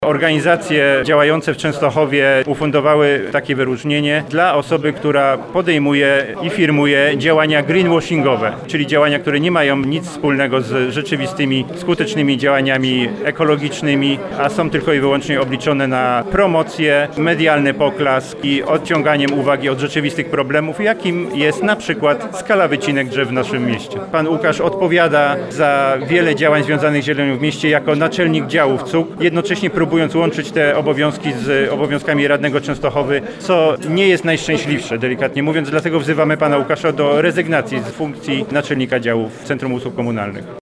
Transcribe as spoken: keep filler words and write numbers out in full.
Organizacje działające w Częstochowie ufundowały takie wyróżnienie dla osoby, która podejmuje i firmuje działania greenwashingowe, czyli działania, które nie mają nic wspólnego z rzeczywistymi, skutecznymi działaniami ekologicznymi, a są tylko i wyłącznie obliczone na promocję, medialny poklask i odciąganiem uwagi od rzeczywistych problemów, jakim jest na przykład skala wycinek drzew w naszym mieście. Pan Łukasz odpowiada za wiele działań związanych z zielenią w mieście jako naczelnik działów C U K, jednocześnie próbując łączyć te obowiązki z obowiązkami radnego Częstochowy, co nie jest najszczęśliwsze, delikatnie mówiąc, dlatego wzywamy pana Łukasza do rezygnacji z funkcji naczelnika działów Centrum Usług Komunalnych.